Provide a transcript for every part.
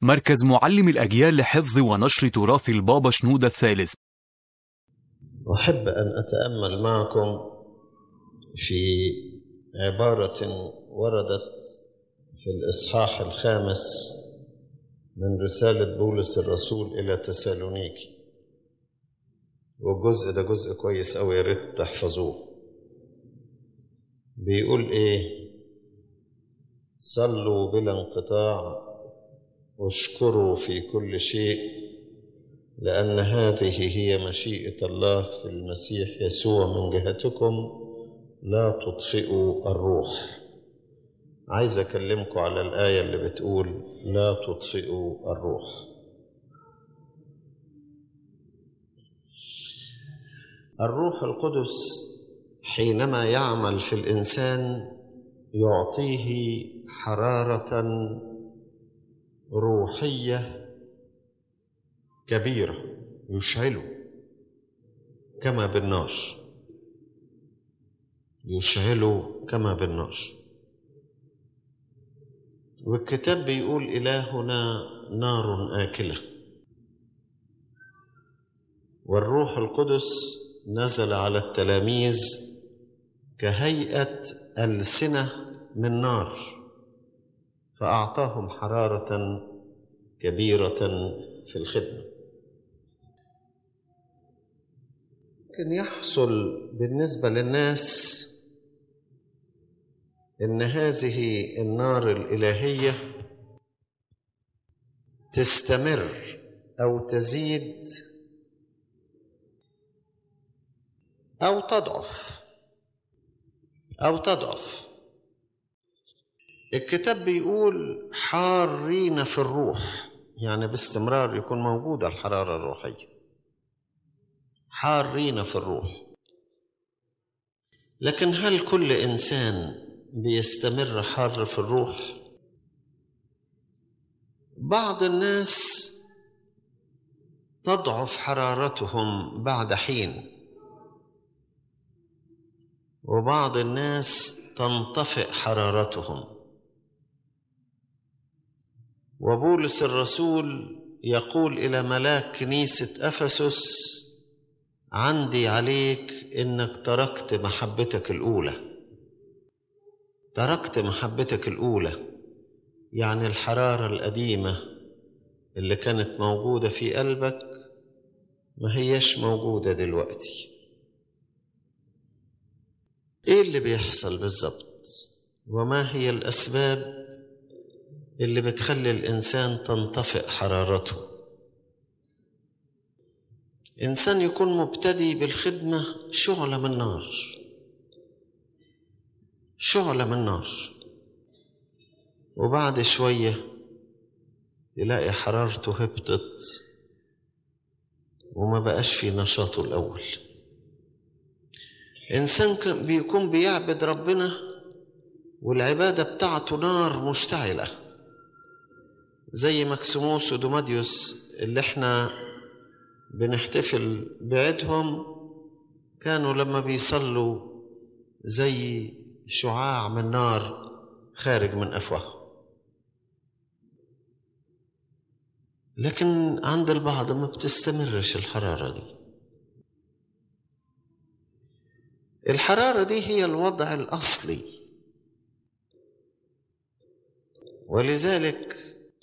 مركز معلم الأجيال لحفظ ونشر تراث البابا شنودة الثالث. أحب أن أتأمل معكم في عبارة وردت في الإصحاح 5 من رسالة بولس الرسول إلى تسالونيكي، والجزء ده جزء كويس أوي، يا ريت تحفظوه. بيقول إيه؟ صلوا بلا انقطاع واشكروا في كل شيء، لأن هذه هي مشيئة الله في المسيح يسوع من جهتكم، لا تطفئوا الروح. عايز أكلمكم على الآية اللي بتقول لا تطفئوا الروح. الروح القدس حينما يعمل في الإنسان يعطيه حرارة روحية كبيرة، يشعله كما بالنار، يشعله كما بالنار. والكتاب بيقول إلهنا نار آكلة، والروح القدس نزل على التلاميذ كهيئة ألسنة من نار، فأعطاهم حرارة كبيرة في الخدمة. لكن يحصل بالنسبة للناس إن هذه النار الإلهية تستمر أو تزيد أو تضعف أو تضعف. الكتاب بيقول حارين في الروح، يعني باستمرار يكون موجودة الحرارة الروحية، حارين في الروح. لكن هل كل إنسان بيستمر حار في الروح؟ بعض الناس تضعف حرارتهم بعد حين، وبعض الناس تنطفئ حرارتهم. وبولس الرسول يقول إلى ملاك كنيسة أفسس: عندي عليك إنك تركت محبتك الأولى. تركت محبتك الأولى، يعني الحرارة القديمة اللي كانت موجودة في قلبك ما هيش موجودة دلوقتي. إيه اللي بيحصل بالضبط؟ وما هي الأسباب اللي بتخلي الإنسان تنطفئ حرارته؟ إنسان يكون مبتدي بالخدمة شعلة من نار، شعلة من نار، وبعد شوية يلاقي حرارته هبطت وما بقاش في نشاطه الأول. إنسان بيكون بيعبد ربنا والعبادة بتاعته نار مشتعلة، زي مكسيموس ودوماديوس اللي احنا بنحتفل بعيدهم، كانوا لما بيصلوا زي شعاع من نار خارج من أفواههم. لكن عند البعض ما بتستمرش الحرارة دي. الحرارة دي هي الوضع الأصلي، ولذلك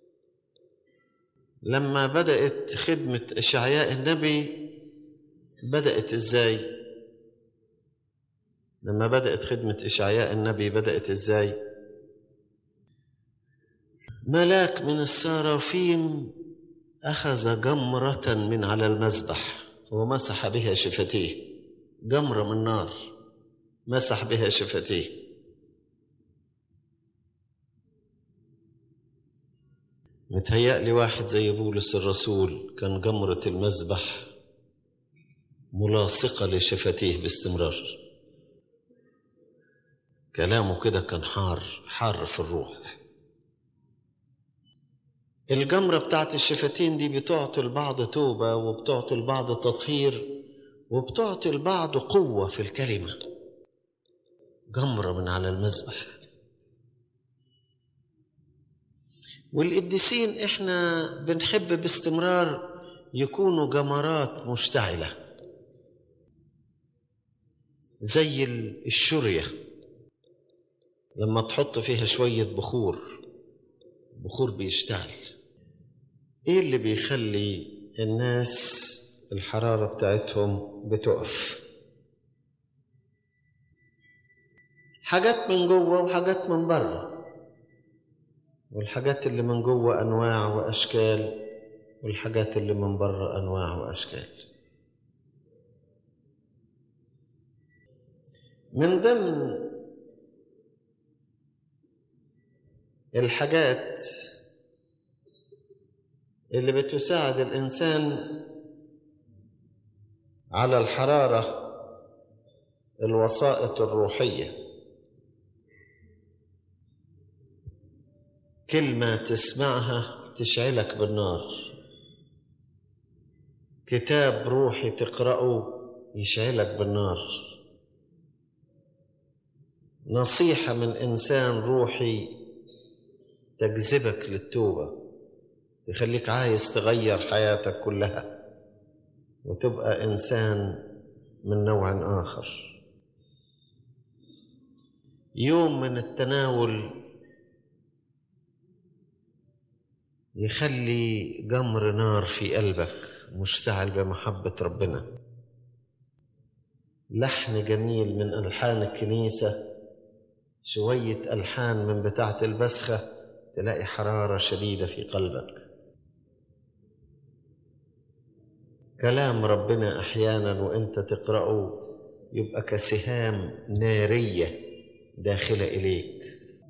لما بدأت خدمة إشعياء النبي بدأت إزاي؟ لما بدأت خدمة إشعياء النبي بدأت إزاي؟ ملاك من السرافيم أخذ جمرة من على المذبح ومسح بها شفتيه، جمرة من نار مسح بها شفتيه. متهيألي واحد زي بولس الرسول كان جمرة المذبح ملاصقة لشفتيه باستمرار، كلامه كده كان حار في الروح. الجمرة بتاعت الشفتين دي بتعطي البعض توبة، وبتعطي البعض تطهير، وبتعطي البعض قوة في الكلمة. جمرة من على المذبح. والقديسين احنا بنحب باستمرار يكونوا جمرات مشتعلة زي الشورية لما تحط فيها شوية بخور بيشتعل. ايه اللي بيخلي الناس الحرارة بتاعتهم بتقف؟ حاجات من جوه وحاجات من بره، والحاجات اللي من جوه أنواع وأشكال، والحاجات اللي من بره أنواع وأشكال. من ضمن الحاجات اللي بتساعد الإنسان على الحرارة الوسائط الروحية. كلمة تسمعها تشعلك بالنار، كتاب روحي تقرأه يشعلك بالنار، نصيحة من إنسان روحي تجذبك للتوبة، تخليك عايز تغير حياتك كلها وتبقى إنسان من نوع آخر. يوم من التناول يخلي جمر نار في قلبك مشتعل بمحبة ربنا. لحن جميل من ألحان الكنيسة، شوية ألحان من بتاعة البسخة، تلاقي حرارة شديدة في قلبك. كلام ربنا أحيانا وإنت تقرأه يبقى كسهام نارية داخلة إليك.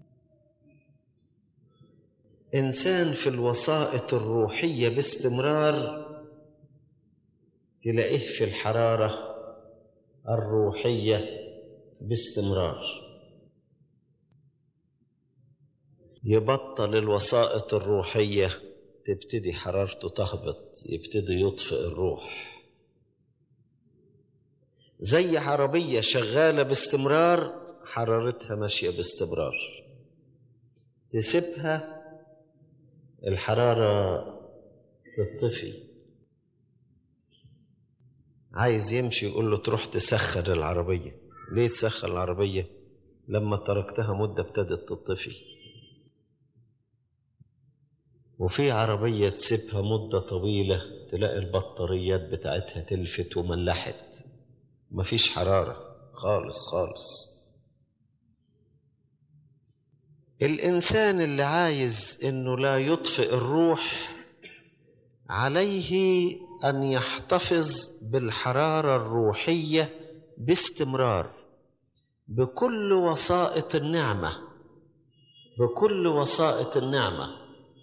إنسان في الوسائط الروحية باستمرار تلاقيه في الحرارة الروحية باستمرار. يبطل الوسائط الروحية تبتدي حرارته تهبط، يبتدي يطفئ الروح. زي عربية شغالة باستمرار حرارتها ماشية باستمرار، تسيبها الحرارة تطفي. عايز يمشي يقول له تروح تسخن العربية. ليه تسخن العربية؟ لما تركتها مدة ابتدت تطفي. وفي عربية تسيبها مدة طويلة تلاقي البطاريات بتاعتها تلفت وملحت، مفيش حرارة خالص خالص. الإنسان اللي عايز إنه لا يطفئ الروح عليه أن يحتفظ بالحرارة الروحية باستمرار بكل وسائط النعمة، بكل وسائط النعمة.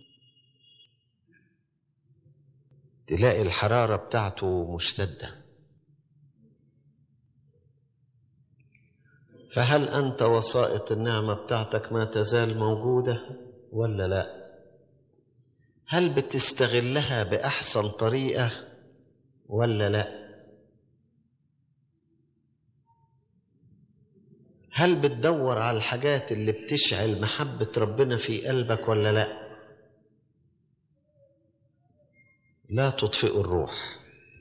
تلاقي الحرارة بتاعته مشتدة. فهل أنت وسائط النعمة بتاعتك ما تزال موجودة ولا لا؟ هل بتستغلها بأحسن طريقة ولا لا؟ هل بتدور على الحاجات اللي بتشعل محبة ربنا في قلبك ولا لا؟ لا تطفئ الروح.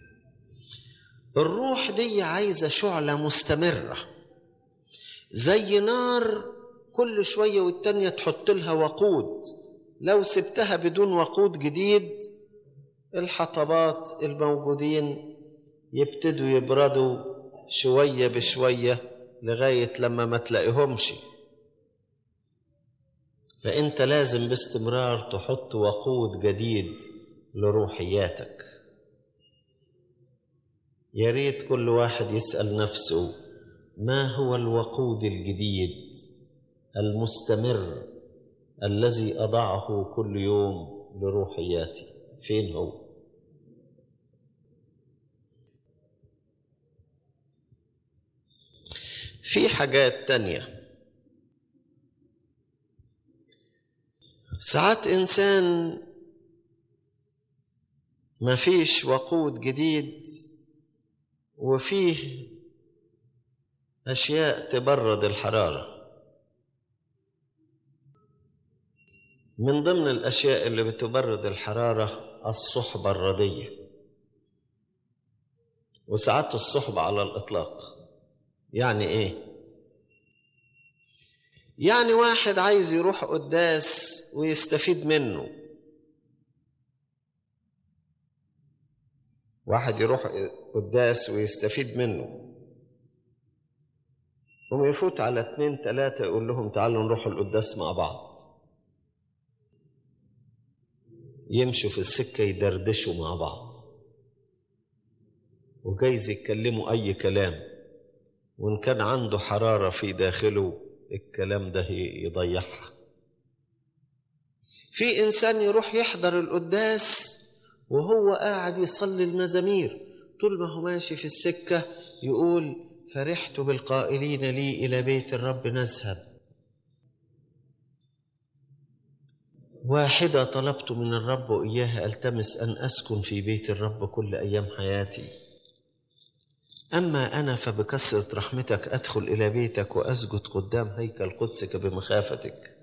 الروح دي عايزة شعلة مستمرة، زي نار كل شوية والتانية تحط لها وقود. لو سبتها بدون وقود جديد الحطبات الموجودين يبتدوا يبردوا شوية بشوية لغاية لما ما تلاقيهمش. فأنت لازم باستمرار تحط وقود جديد لروحياتك. يا ريت كل واحد يسأل نفسه ما هو الوقود الجديد المستمر الذي أضعه كل يوم لروحياتي؟ فين هو؟ في حاجات تانية. ساعات إنسان ما فيش وقود جديد وفيه أشياء تبرد الحرارة. من ضمن الأشياء اللي بتبرد الحرارة الصحبة الردية، وساعات الصحبة على الإطلاق. يعني إيه؟ يعني واحد عايز يروح قداس ويستفيد منه، واحد يروح قداس ويستفيد منه، ويفوت على 2 3 يقول لهم تعالوا نروح القداس مع بعض، يمشوا في السكة يدردشوا مع بعض، وجايز يتكلموا أي كلام، وإن كان عنده حرارة في داخله الكلام ده يضيعها. في إنسان يروح يحضر القداس وهو قاعد يصلي المزامير، طول ما هو ماشي في السكة يقول فرحت بالقائلين لي إلى بيت الرب نذهب. واحدة طلبت من الرب وإياها ألتمس أن أسكن في بيت الرب كل أيام حياتي. أما أنا فبكثرة رحمتك أدخل إلى بيتك وأسجد قدام هيكل قدسك بمخافتك.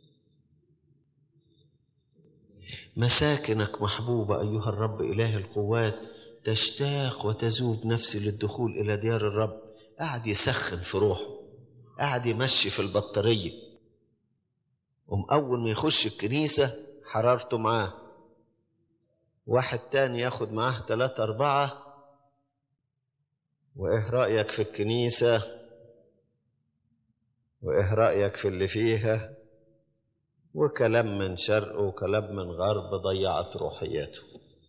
مساكنك محبوبة أيها الرب إله القوات، تشتاق وتذوب نفسي للدخول إلى ديار الرب. قاعد يسخن في روحه، قاعد يمشي في البطارية، أول ما يخش الكنيسة حرارته معاه. واحد تاني ياخد معاه 3 4، وإيه رأيك في الكنيسة، وإيه رأيك في اللي فيها، وكلام من شرق وكلام من غرب ضيعت روحياته.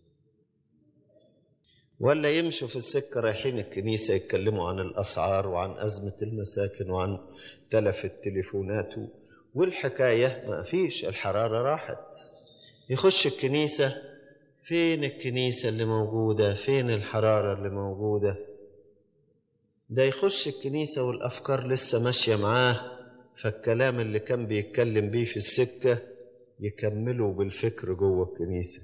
ولا يمشوا في السكة رايحين الكنيسة يتكلموا عن الأسعار وعن أزمة المساكن وعن تلف التليفونات والحكاية ما فيش، الحرارة راحت. يخش الكنيسة، فين الكنيسة اللي موجودة، فين الحرارة اللي موجودة؟ ده يخش الكنيسة والأفكار لسه ماشية معاه، فالكلام اللي كان بيتكلم بيه في السكة يكمله بالفكر جوه الكنيسة.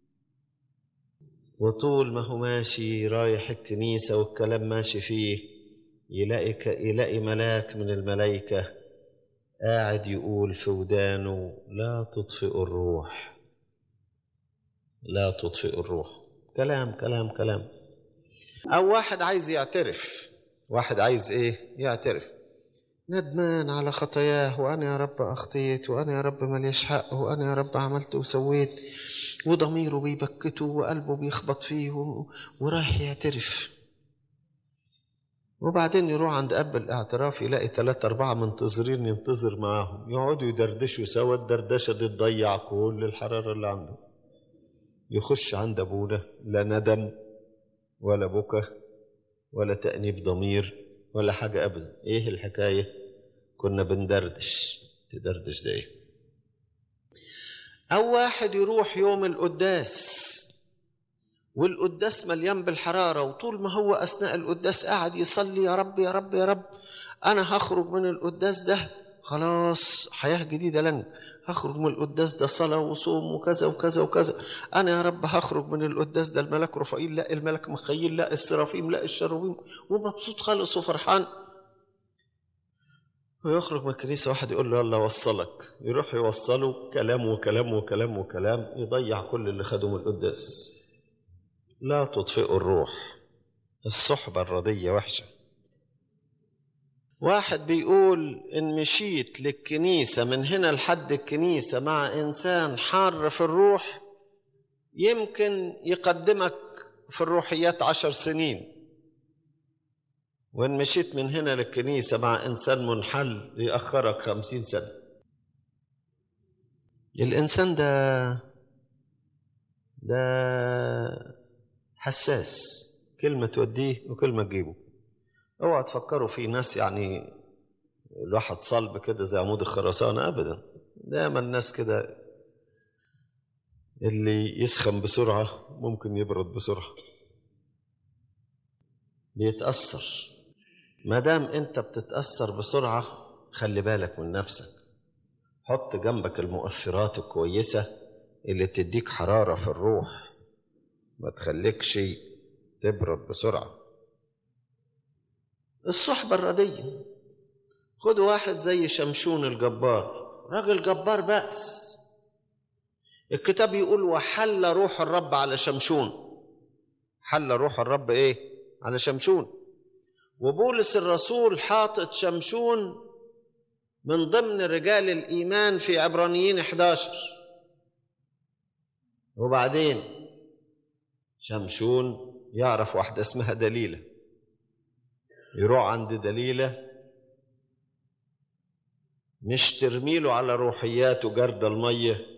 وطول ما هو ماشي رايح الكنيسة والكلام ماشي فيه، يلاقي ملاك من الملائكة قاعد يقول في ودانه لا تطفئ الروح، لا تطفئ الروح. كلام كلام كلام. أو واحد عايز يعترف، واحد عايز إيه؟ يعترف، ندمان على خطاياه، وأنا يا رب أخطيت، وأنا يا رب مليش حق، وأنا يا رب عملت وسويت، وضميره بيبكته وقلبه بيخبط فيه ورايح يعترف. وبعدين يروح عند أب الاعتراف يلاقي 3 4 منتظرين ينتظر معاهم، يقعدوا يدردشوا سوا، الدردشة دي تضيع كل الحرارة اللي عنده. يخش عند أبونا لا ندم ولا بكى ولا تأنيب ضمير ولا حاجة أبدا. إيه الحكاية؟ كنا بندردش. تدردش ده إيه؟ أو واحد يروح يوم القداس والقداس مليان بالحرارة، وطول ما هو أثناء القداس قاعد يصلي يا رب يا رب يا رب، أنا هخرج من القداس ده خلاص حياة جديدة لن هخرج من القداس ده صلاة وصوم وكذا وكذا وكذا. أنا يا رب هخرج من القداس ده الملك رفائيل، لا الملك مخيل، لا السرافيم، لا الشروبيم، ومبسوط خالص وفرحان. ويخرج من الكنيسة واحد يقول له يلا وصلك، يروح يوصله كلام وكلام وكلام وكلام، يضيع كل اللي خده من القداس. لا تطفئ الروح. الصحبة الردية وحشة. واحد بيقول إن مشيت للكنيسة من هنا لحد الكنيسة مع إنسان حار في الروح يمكن يقدمك في الروحيات 10 سنين، وإن مشيت من هنا للكنيسة مع إنسان منحل يأخرك 50 سنة. الإنسان ده حساس، كلمة توديه وكلمة تجيبه. اوعى تفكروا في ناس يعني الواحد صلب كده زي عمود الخرسانة، أبدا. دايما الناس كده اللي يسخن بسرعة ممكن يبرد بسرعة، بيتأثر. ما دام أنت بتتأثر بسرعة خلي بالك من نفسك، حط جنبك المؤثرات الكويسة اللي تديك حرارة في الروح، ما تخليكش تبرد بسرعة. الصحبة الردية، خدوا واحد زي شمشون الجبار، راجل جبار بأس، الكتاب يقول وحل روح الرب على شمشون. حل روح الرب ايه؟ على شمشون. وبولس الرسول حاطط شمشون من ضمن رجال الإيمان في عبرانيين 11. وبعدين شمشون يعرف واحدة اسمها دليلة، يروح عند دليلة مش ترميله على روحياته جرد المية،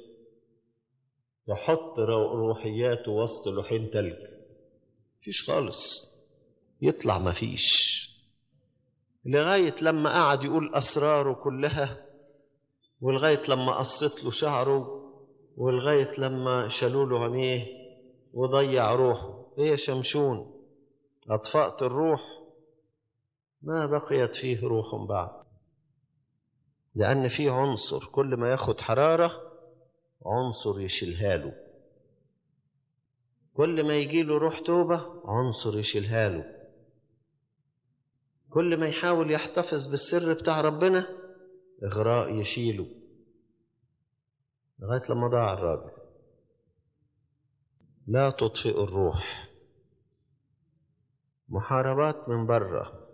يحط روحياته وسط لوحين تلج، مفيش خالص، يطلع مفيش، لغاية لما قعد يقول أسراره كلها، ولغاية لما قصت له شعره، ولغاية لما شالوا له عينيه وضيع روحه. ايه يا شمشون، أطفأت الروح؟ ما بقيت فيه روح بعد، لأن فيه عنصر كل ما ياخد حرارة عنصر يشيلها له، كل ما يجي له روح توبة عنصر يشيلها له، كل ما يحاول يحتفظ بالسر بتاع ربنا إغراء يشيله، لغاية لما ضاع الراجل. لا تطفئ الروح. محاربات من بره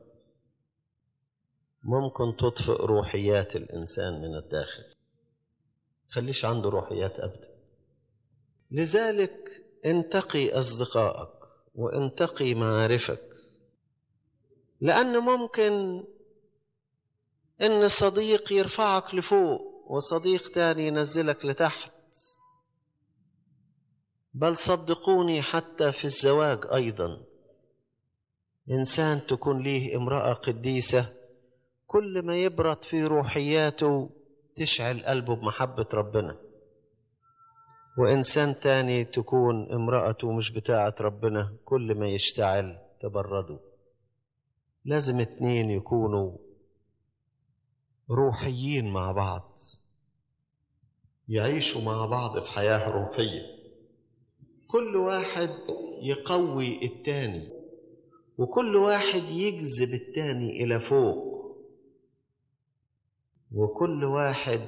ممكن تطفئ روحيات الإنسان من الداخل، تخليش عنده روحيات أبدا. لذلك انتقي أصدقائك وانتقي معارفك، لأن ممكن إن صديق يرفعك لفوق وصديق تاني ينزلك لتحت. بل صدقوني حتى في الزواج أيضا، إنسان تكون ليه امرأة قديسة كل ما يبرد في روحياته تشعل قلبه بمحبة ربنا، وإنسان تاني تكون امرأته مش بتاعة ربنا كل ما يشتعل تبرده. لازم اتنين يكونوا روحيين مع بعض، يعيشوا مع بعض في حياة روحية، كل واحد يقوي التاني، وكل واحد يجذب التاني إلى فوق، وكل واحد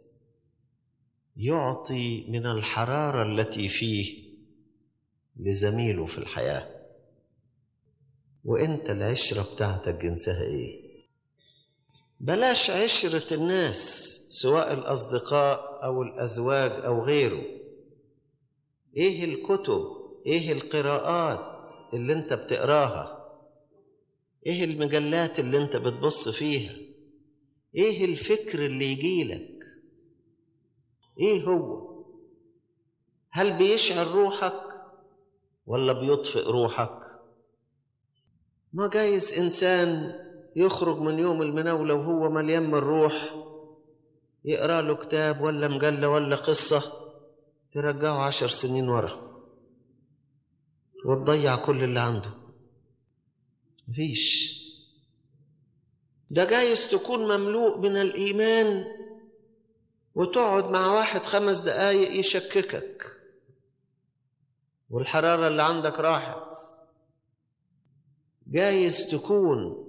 يعطي من الحرارة التي فيه لزميله في الحياة. وإنت العشرة بتاعتك جنسها إيه؟ بلاش عشرة الناس سواء الأصدقاء أو الأزواج أو غيره. إيه الكتب، إيه القراءات اللي أنت بتقراها، إيه المجلات اللي أنت بتبص فيها، إيه الفكر اللي يجيلك، إيه هو؟ هل بيشعل روحك ولا بيطفئ روحك؟ ما جايز إنسان يخرج من يوم المناولة وهو مليان من الروح، يقرأ له كتاب ولا مجلة ولا قصة ترجعه 10 سنين ورا وتضيع كل اللي عنده. مفيش. ده جايز تكون مملوء من الإيمان وتقعد مع واحد 5 دقايق يشككك والحرارة اللي عندك راحت. جايز تكون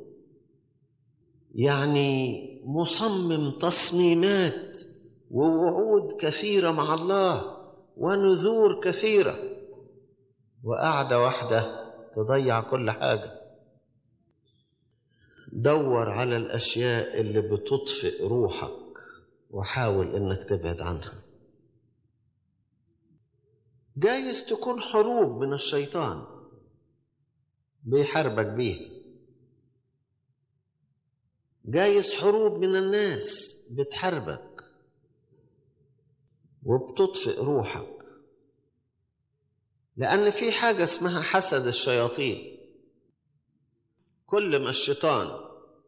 مصمم تصميمات ووعود كثيرة مع الله ونذور كثيرة، وقعدة واحدة تضيع كل حاجة. دور على الأشياء اللي بتطفئ روحك وحاول إنك تبعد عنها. جايز تكون حروب من الشيطان بيحاربك بيها، جايز حروب من الناس بتحاربك وبتطفئ روحك، لأن في حاجة اسمها حسد الشياطين. كل ما الشيطان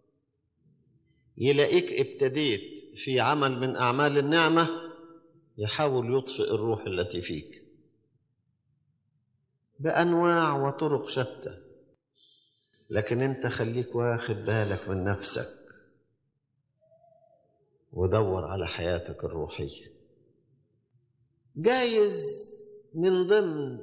يلاقيك ابتديت في عمل من أعمال النعمة يحاول يطفئ الروح التي فيك بأنواع وطرق شتى، لكن انت خليك واخد بالك من نفسك ودور على حياتك الروحية. جايز من ضمن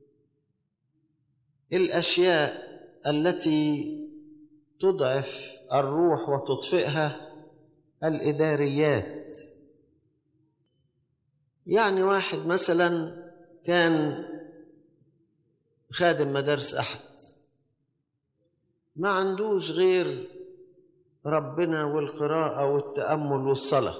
الأشياء التي تضعف الروح وتطفئها الإداريات. يعني واحد مثلا كان خادم مدارس أحد، ما عندوش غير ربنا والقراءة والتأمل والصلاة،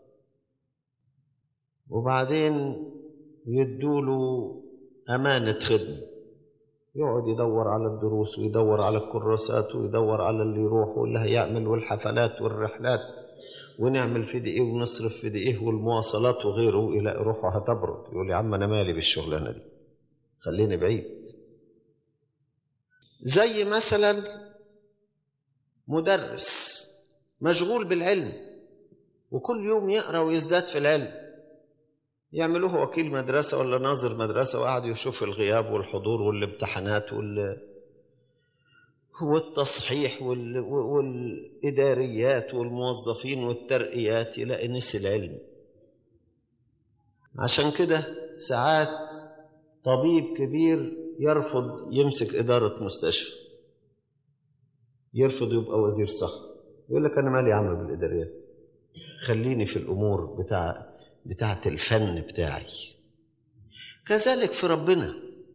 وبعدين يدوله أمانة خدمة، يقعد يدور على الدروس ويدور على الكراسات ويدور على اللي يروح واللي هيعمل والحفلات والرحلات، ونعمل في دقيقة ونصرف في دقيقة والمواصلات وغيره، يلاقي روحه هتبرد. يقول يا عم أنا مالي بالشغلانة دي، خليني بعيد. زي مثلا مدرس مشغول بالعلم وكل يوم يقرأ ويزداد في العلم، يعملوه وكيل مدرسة ولا ناظر مدرسة، وقعد يشوف الغياب والحضور والامتحانات والتصحيح والإداريات والموظفين والترقيات، يلاقي نسي العلم. عشان كده ساعات طبيب كبير يرفض يمسك إدارة مستشفى، يرفض يبقى وزير صحة، يقول لك أنا مالي عامل بالإداريات، خليني في الأمور بتاعة الفن بتاعي. كذلك في ربنا،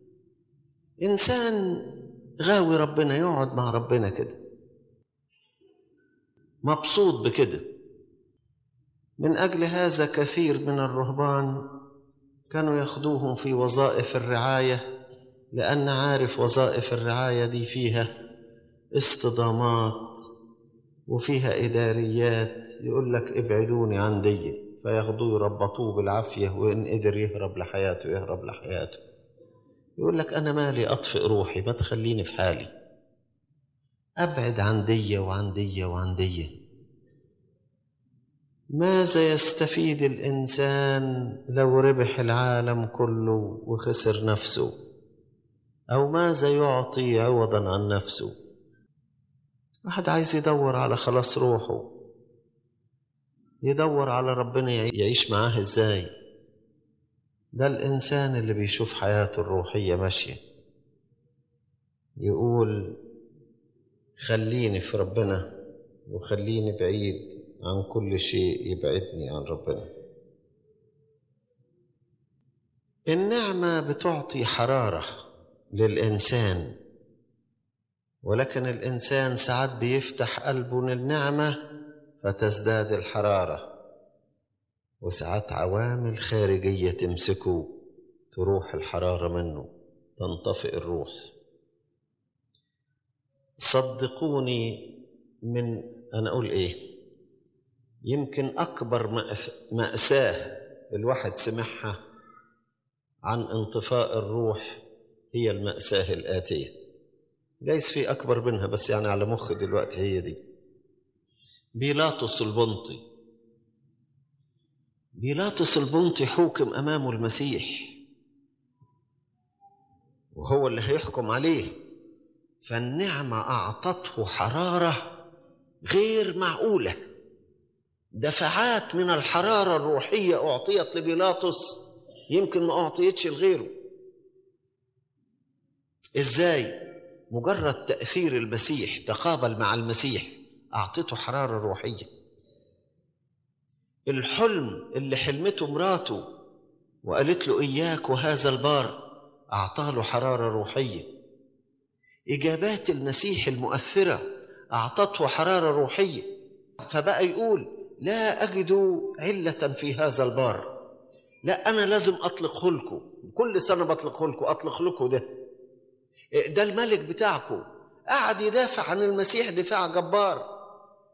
إنسان غاوي ربنا يقعد مع ربنا كده مبسوط بكده. من أجل هذا كثير من الرهبان كانوا ياخدوهم في وظائف الرعاية، لأن عارف وظائف الرعاية دي فيها اصطدامات وفيها إداريات، يقول لك ابعدوني عن دي، فياخدوه يربطوه بالعافية، وإن قدر يهرب لحياته يهرب لحياته. يقول لك أنا مالي، أطفئ روحي، ما تخليني في حالي، أبعد عن دي وعن دي وعن دي. ماذا يستفيد الإنسان لو ربح العالم كله وخسر نفسه؟ أو ماذا يعطي عوضا عن نفسه؟ واحد عايز يدور على خلاص روحه، يدور على ربنا يعيش معاه إزاي. ده الإنسان اللي بيشوف حياته الروحية ماشية، يقول خليني في ربنا وخليني بعيد عن كل شيء يبعدني عن ربنا. النعمة بتعطي حرارة للإنسان، ولكن الإنسان ساعات بيفتح قلبه للنعمة فتزداد الحرارة، وساعات عوامل خارجية تمسكه تروح الحرارة منه، تنطفئ الروح. صدقوني، أنا أقول إيه، يمكن أكبر مأساة الواحد سمعها عن انطفاء الروح هي المأساة الآتية، جايز في أكبر منها بس يعني على مخي دلوقتي هي دي. بيلاطس البنطي، بيلاطس البنطي حوكم أمامه المسيح وهو اللي هيحكم عليه، فالنعمة أعطته حرارة غير معقولة، دفعات من الحرارة الروحية أعطيت لبيلاطس يمكن ما أعطيتش لغيره. إزاي؟ مجرد تأثير المسيح، تقابل مع المسيح، أعطته حرارة روحية. الحلم اللي حلمته مراته وقالت له إياك وهذا البار، أعطاله حرارة روحية. إجابات المسيح المؤثرة أعطته حرارة روحية، فبقى يقول لا أجد علة في هذا البار، لا أنا لازم أطلقه لكم، كل سنة بطلقه لكم، أطلق لكم ده الملك بتاعكم. قعد يدافع عن المسيح دفاع جبار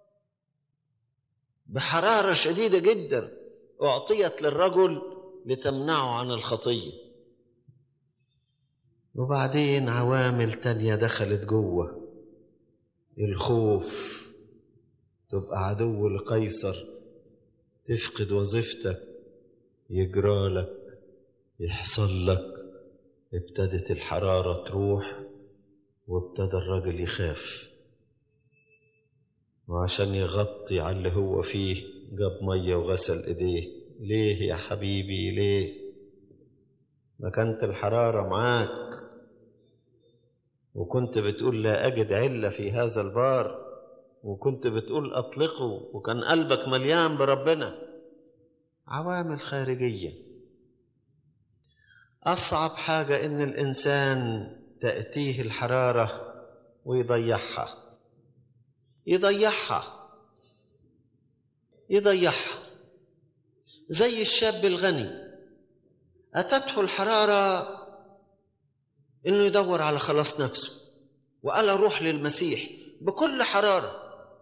بحرارة شديدة جدا أعطيت للرجل لتمنعه عن الخطية. وبعدين عوامل تانية دخلت جوه، الخوف، تبقى عدو لقيصر، تفقد وظيفتك، يجرالك، يحصل لك. ابتدت الحرارة تروح وابتدى الراجل يخاف، وعشان يغطي على اللي هو فيه جاب مية وغسل ايديه. ليه يا حبيبي ليه؟ ما كانت الحرارة معاك وكنت بتقول لا أجد علة في هذا البار، وكنت بتقول أطلقه، وكان قلبك مليان بربنا. عوامل خارجية أصعب حاجة إن الإنسان تأتيه الحرارة ويضيعها، يضيعها يضيعها. زي الشاب الغني أتته الحرارة إنه يدور على خلاص نفسه، وقال أروح للمسيح بكل حرارة،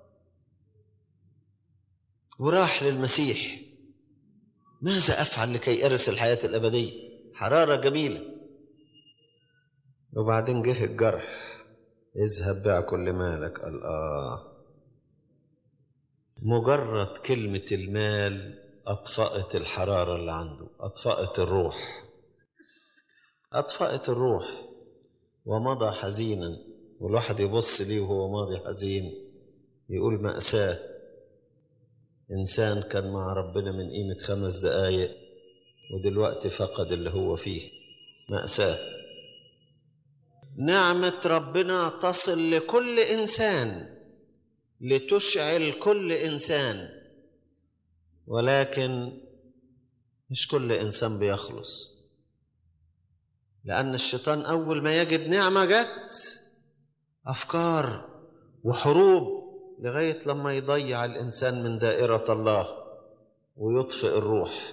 وراح للمسيح. ماذا أفعل لكي أرث الحياة الأبدية؟ حرارة جميلة. وبعدين جه الجرح، اذهب بيع كل مالك. قال مجرد كلمة المال أطفأت الحرارة اللي عنده، أطفأت الروح ومضى حزينا. والواحد يبص ليه وهو ماضي حزين يقول مأساة. إنسان كان مع ربنا من قيمة 5 دقايق ودلوقتي فقد اللي هو فيه. مأساة. نعمة ربنا تصل لكل إنسان لتشعل كل إنسان، ولكن مش كل إنسان بيخلص، لأن الشيطان أول ما يجد نعمة جت أفكار وحروب لغاية لما يضيع الإنسان من دائرة الله ويطفئ الروح.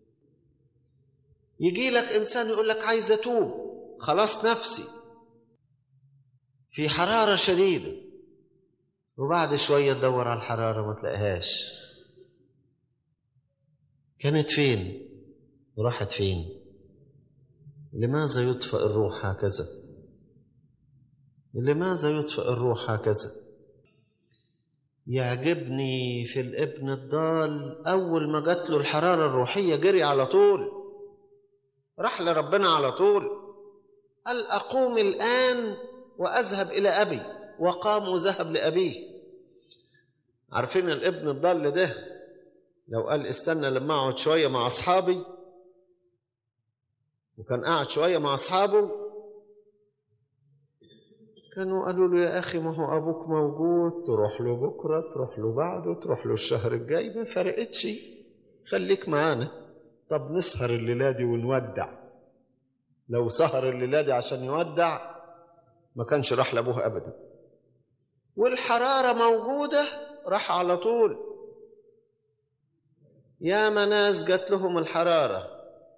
يجي لك إنسان يقول لك عايز أتوب، خلاص نفسي، في حرارة شديدة، وبعد شوية تدور على الحرارة ما تلاقيهاش. كانت فين وراحت فين؟ لماذا يطفئ الروح هكذا؟ لماذا يطفئ الروح هكذا؟ يعجبني في الابن الضال أول ما جات له الحرارة الروحية جري على طول، راح لربنا على طول، قال أقوم الآن وأذهب إلى أبي، وقام وذهب لأبيه. عارفين الابن الضال ده لو قال استنى لما أقعد شوية مع أصحابي، وكان قاعد شوية مع أصحابه، كانوا قالوا له يا أخي ما هو أبوك موجود، تروح له بكرة، تروح له بعده، تروح له الشهر الجاي، ما فرقتش، خليك معانا. طب نسهر الليلة دي ونودع. لو سهر الليلة دي عشان يودع ما كانش راح لأبوه أبدا. والحرارة موجودة راح على طول. يا ناس جات لهم الحرارة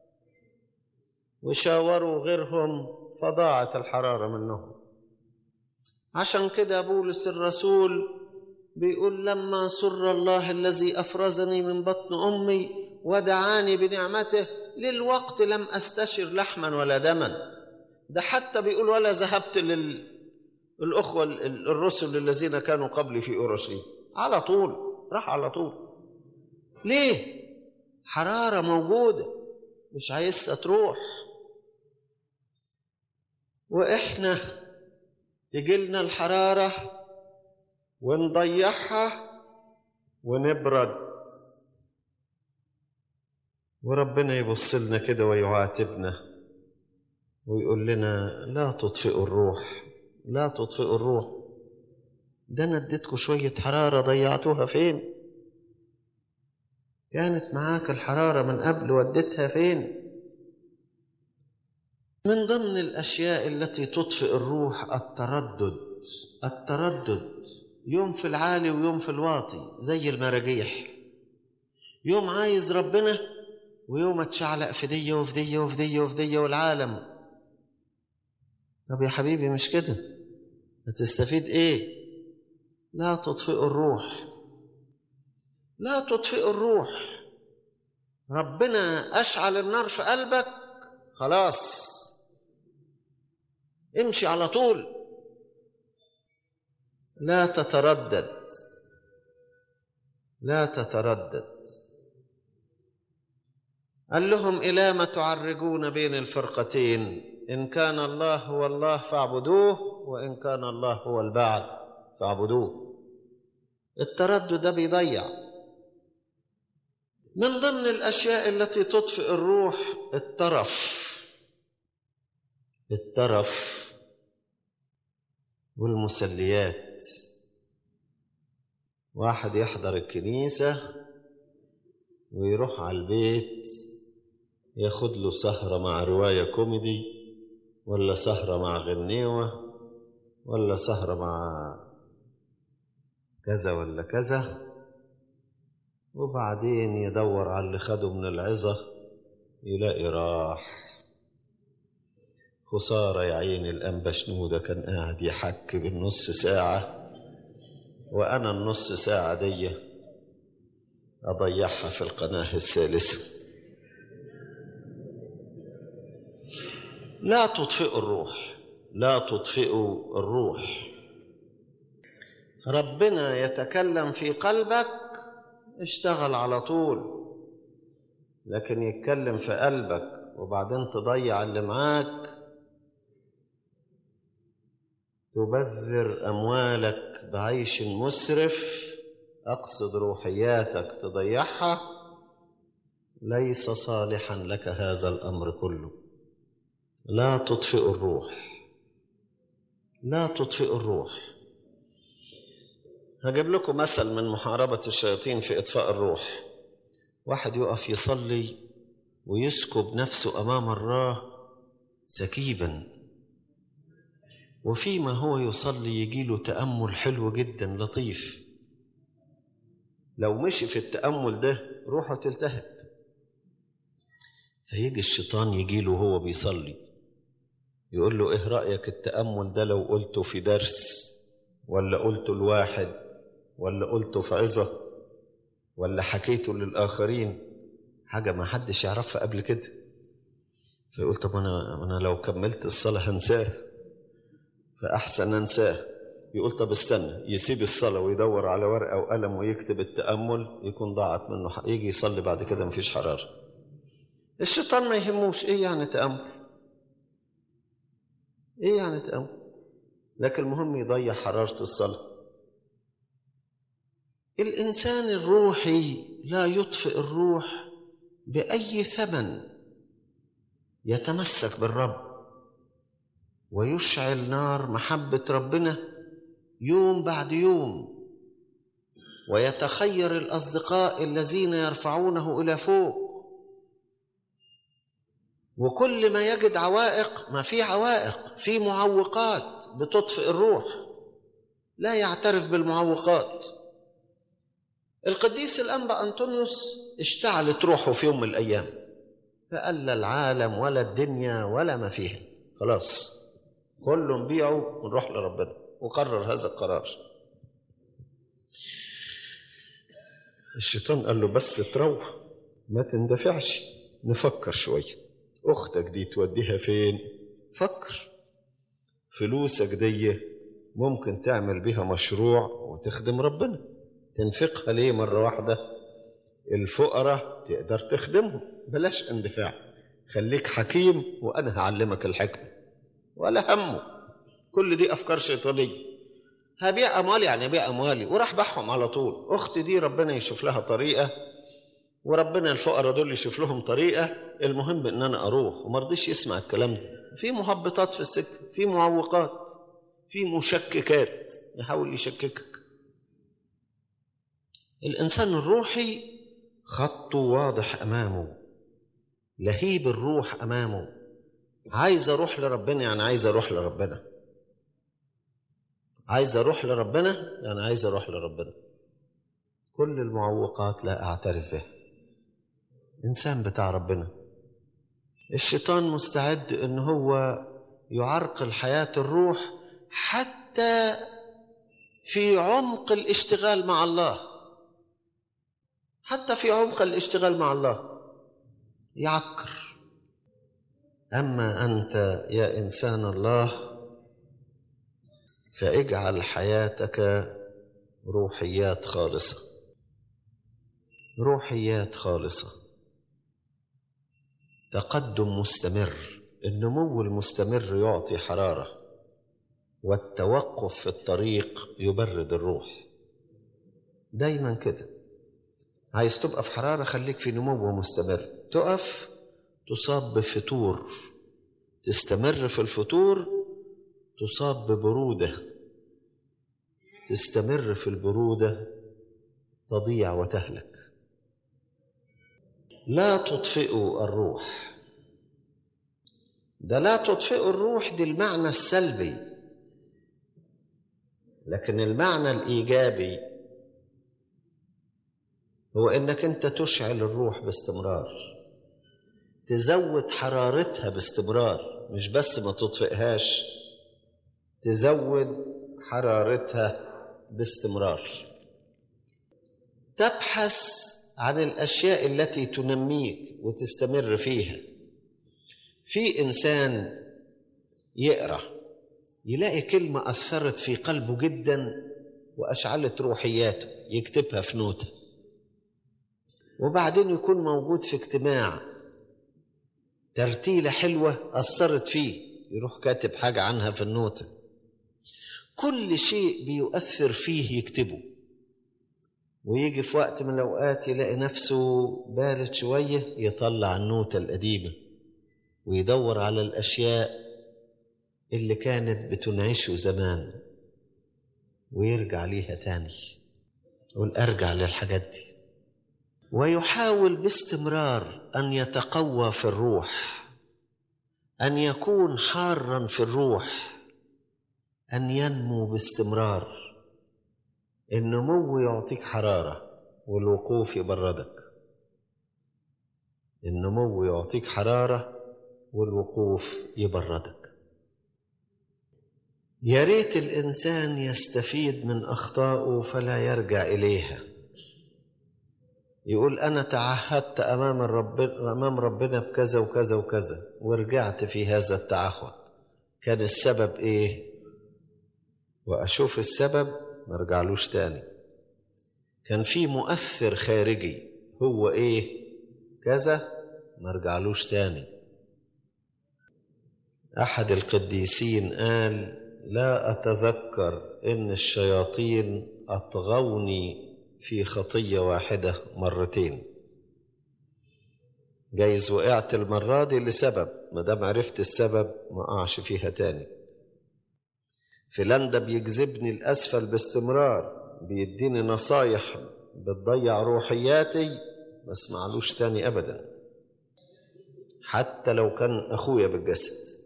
وشاوروا غيرهم فضاعت الحرارة منهم. عشان كده بولس الرسول بيقول لما سر الله الذي أفرزني من بطن أمي ودعاني بنعمته للوقت لم أستشر لحما ولا دما. ده حتى بيقول ولا ذهبت للأخوة الرسل الذين كانوا قبلي في أورشليم. على طول راح على طول. ليه؟ حرارة موجودة مش عايزة تروح. وإحنا تجيلنا الحرارة ونضيعها ونبرد، وربنا يبص لنا كده ويعاتبنا ويقول لنا لا تطفئوا الروح، لا تطفئوا الروح. ده أنا اديتكم شوية حرارة ضيعتوها فين؟ كانت معاك الحرارة من قبل وديتها فين؟ من ضمن الأشياء التي تطفئ الروح التردد، يوم في العالي ويوم في الواطي زي المراجيح، يوم عايز ربنا ويوم اتشعلق في دية وفي دية وفي دية وفي دية والعالم. طب يا حبيبي مش كده، هتستفيد ايه؟ لا تطفئ الروح، لا تطفئ الروح. ربنا أشعل النار في قلبك، خلاص امشي على طول، لا تتردد، لا تتردد. قال لهم إلى ما تعرجون بين الفرقتين؟ إن كان الله هو الله فاعبدوه، وإن كان الله هو البعل فاعبدوه. التردد ده بيضيع. من ضمن الأشياء التي تطفئ الروح الترف والمسليات. واحد يحضر الكنيسة ويروح على البيت ياخد له سهرة مع رواية كوميدي، ولا سهرة مع غنيوة، ولا سهرة مع كذا ولا كذا، وبعدين يدور على اللي خده من العظة يلاقي راح. خسارة يا عيني، الأنبا شنودة كان قاعد يحكي بالنص ساعة، وأنا النص ساعة دي أضيعها في القناة الثالثة. لا تطفئوا الروح، لا تطفئوا الروح. ربنا يتكلم في قلبك، اشتغل على طول. لكن يتكلم في قلبك وبعدين تضيع اللي معاك، تبذر أموالك بعيش مسرف، أقصد روحياتك تضيعها، ليس صالحا لك هذا الأمر كله. لا تطفئ الروح، لا تطفئ الروح. هجيب لكم مثل من محاربة الشياطين في إطفاء الروح. واحد يقف يصلي ويسكب نفسه أمام الله سكيبا، وفيما هو يصلي يجيله تأمل حلو جدا لطيف. لو مشي في التأمل ده روحه تلتهب، فيجي الشيطان يجيله وهو بيصلي يقول له ايه رأيك التأمل ده لو قلته في درس، ولا قلته لواحد، ولا قلته في عظة، ولا حكيته للآخرين، حاجة ما حدش يعرفها قبل كده. فيقول طب أنا لو كملت الصلاة هنساه، فأحسن أنساه. يقول طب استنى، يسيب الصلاة ويدور على ورقة وقلم ويكتب التأمل، يكون ضاعت منه يجي يصلي بعد كده مفيش حرارة. الشيطان ما يهموش ايه يعني تأمل، ايه يعني تأمل، لكن المهم يضيع حرارة الصلاة. الإنسان الروحي لا يطفئ الروح بأي ثمن، يتمسك بالرب ويشعل نار محبة ربنا يوم بعد يوم، ويتخير الأصدقاء الذين يرفعونه إلى فوق. وكل ما يجد عوائق، ما في عوائق، في معوقات بتطفئ الروح، لا يعترف بالمعوقات. القديس الأنبا أنطونيوس اشتعلت روحه في يوم من الأيام، فقال لا العالم ولا الدنيا ولا ما فيها، خلاص كله نبيعه ونروح لربنا، وقرر هذا القرار. الشيطان قال له بس تروح، ما تندفعش، نفكر شوية. أختك دي توديها فين؟ فكر. فلوسك دي ممكن تعمل بها مشروع وتخدم ربنا، تنفقها ليه مرة واحدة؟ الفقراء تقدر تخدمهم، بلاش اندفاع، خليك حكيم وأنا هعلمك الحكمة، ولا همه. كل دي أفكار شيطانية. هبيع أموالي يعني أبيع أموالي وراح بحهم على طول. أختي دي ربنا يشوف لها طريقة، وربنا الفقراء دول يشوف لهم طريقة، المهم إن أنا أروح. وما رضيش يسمع الكلام ده. في مهبطات في السكة، في معوقات، في مشككات يحاول يشككك. الإنسان الروحي خطه واضح أمامه، لهيب الروح أمامه، عايز أروح لربنا يعني عايز أروح لربنا، عايز أروح لربنا يعني عايز أروح لربنا. كل المعوقات لا أعترف بها. إنسان بتاع ربنا. الشيطان مستعد إن هو يعرقل حياة الروح حتى في عمق الاشتغال مع الله، حتى في عمق الاشتغال مع الله يعكر. أما أنت يا إنسان الله فاجعل حياتك روحيات خالصة، روحيات خالصة، تقدم مستمر. النمو المستمر يعطي حرارة، والتوقف في الطريق يبرد الروح. دايما كده، عايز تبقى في حرارة خليك في نمو مستمر. تقف تصاب بفتور، تستمر في الفتور تصاب ببرودة، تستمر في البرودة تضيع وتهلك. لا تطفئوا الروح. ده لا تطفئ الروح، دي المعنى السلبي. لكن المعنى الإيجابي هو إنك أنت تشعل الروح باستمرار، تزود حرارتها باستمرار، مش بس ما تطفئهاش، تزود حرارتها باستمرار. تبحث عن الأشياء التي تنميك وتستمر فيها. في إنسان يقرأ يلاقي كلمة أثرت في قلبه جدا وأشعلت روحياته، يكتبها في نوتة، وبعدين يكون موجود في اجتماع ترتيلة حلوة أثرت فيه، يروح كاتب حاجة عنها في النوتة. كل شيء بيؤثر فيه يكتبه، ويجي في وقت من الأوقات يلاقي نفسه بارد شوية، يطلع النوتة القديمة ويدور على الأشياء اللي كانت بتنعشه زمان ويرجع ليها تاني، يقول أرجع للحاجات دي، ويحاول باستمرار أن يتقوى في الروح، أن يكون حارا في الروح، أن ينمو باستمرار. النمو يعطيك حرارة والوقوف يبردك. النمو يعطيك حرارة والوقوف يبردك. يا ريت الإنسان يستفيد من أخطائه فلا يرجع إليها، يقول أنا تعهدت أمام ربنا بكذا وكذا وكذا ورجعت في هذا التعهد، كان السبب إيه؟ وأشوف السبب ما ارجعلوش تاني. كان في مؤثر خارجي، هو إيه؟ كذا، ما ارجعلوش تاني. أحد القديسين قال لا أتذكر إن الشياطين أطغوني في خطية واحدة مرتين. جايز وقعت المرة دي لسبب، ما دام عرفت السبب ما أقعش فيها تاني. فلان ده بيجذبني الأسفل باستمرار، بيديني نصايح بتضيع روحياتي، ما اسمعلوش تاني أبدا، حتى لو كان أخويا بالجسد.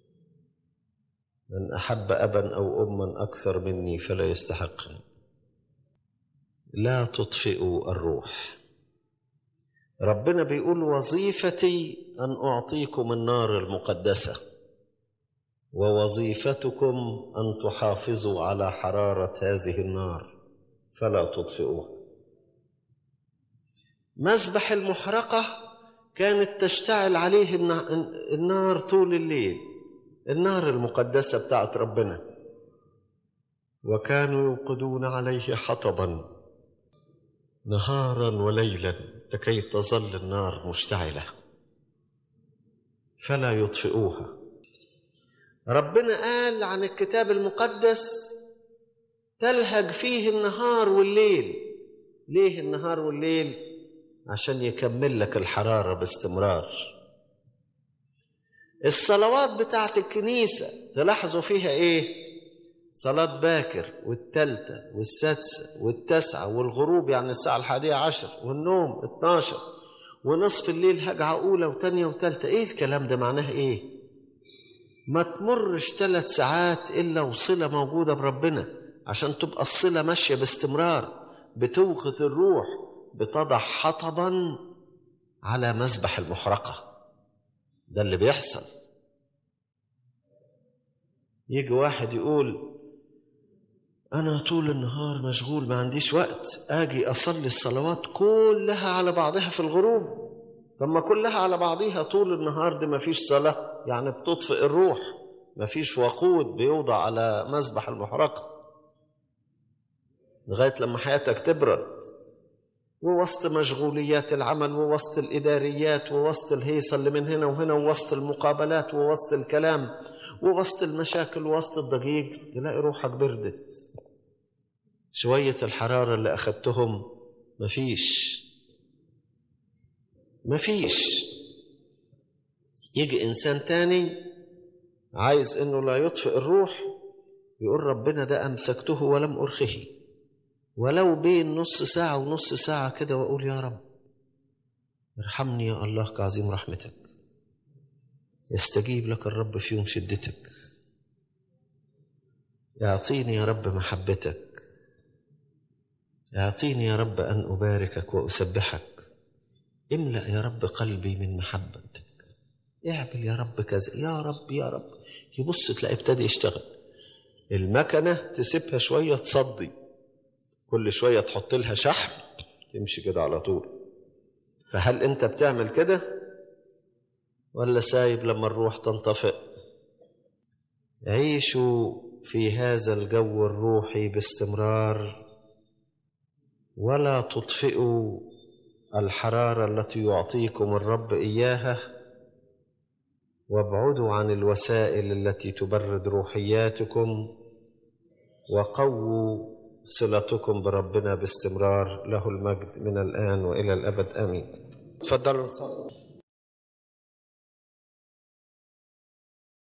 من أحب أبا أو أما أكثر مني فلا يستحقني. لا تطفئوا الروح. ربنا بيقول وظيفتي أن أعطيكم النار المقدسة، ووظيفتكم أن تحافظوا على حرارة هذه النار فلا تطفئوها. مذبح المحرقة كانت تشتعل عليه النار طول الليل، النار المقدسة بتاعت ربنا، وكانوا يوقدون عليه حطبا نهارا وليلا لكي تظل النار مشتعلة فلا يطفئوها. ربنا قال عن الكتاب المقدس تلهج فيه النهار والليل. ليه النهار والليل؟ عشان يكمل لك الحرارة باستمرار. الصلوات بتاعت الكنيسة تلاحظوا فيها ايه؟ صلاة باكر والتالتة والسادسة والتاسعة والغروب يعني الساعة 11 والنوم 12 ونصف الليل هجعة أولى وتانية وتالتة. ايه الكلام ده؟ معناه ايه؟ ما تمرش 3 ساعات إلا وصلة موجودة بربنا، عشان تبقى الصلة ماشية باستمرار، بتوقظ الروح، بتضع حطبا على مذبح المحرقة. ده اللي بيحصل. يجي واحد يقول أنا طول النهار مشغول ما عنديش وقت أجي أصلي الصلوات كلها على بعضها في الغروب. طب ما كلها على بعضها طول النهار دي ما فيش صلاة، يعني بتطفئ الروح، ما فيش وقود بيوضع على مذبح المحرقة لغاية لما حياتك تبرد، ووسط مشغوليات العمل ووسط الإداريات ووسط الهيصة اللي من هنا وهنا ووسط المقابلات ووسط الكلام ووسط المشاكل ووسط الضجيج تلاقي روحك بردت. شوية الحرارة اللي أخدتهم مفيش. يجي إنسان تاني عايز إنه لا يطفئ الروح، يقول ربنا ده أمسكته ولم أرخه، ولو بين نص ساعة ونص ساعة كده، وأقول يا رب ارحمني يا الله كعظيم رحمتك. يستجيب لك الرب في يوم شدتك. يعطيني يا رب محبتك، يعطيني يا رب أن أباركك وأسبحك. املأ يا رب قلبي من محبتك. اعمل يا رب كذا، يا رب يا رب. يبص تلاقي ابتدي يشتغل. المكنة تسيبها شوية تصدي، كل شوية تحط لها شحم تمشي كده على طول. فهل انت بتعمل كده ولا سايب لما الروح تنطفئ؟ عيشوا في هذا الجو الروحي باستمرار، ولا تطفئوا الحرارة التي يعطيكم الرب إياها، وابعدوا عن الوسائل التي تبرد روحياتكم، وقووا صلتكم بربنا باستمرار. له المجد من الآن وإلى الأبد آمين. تفضلوا نصلي.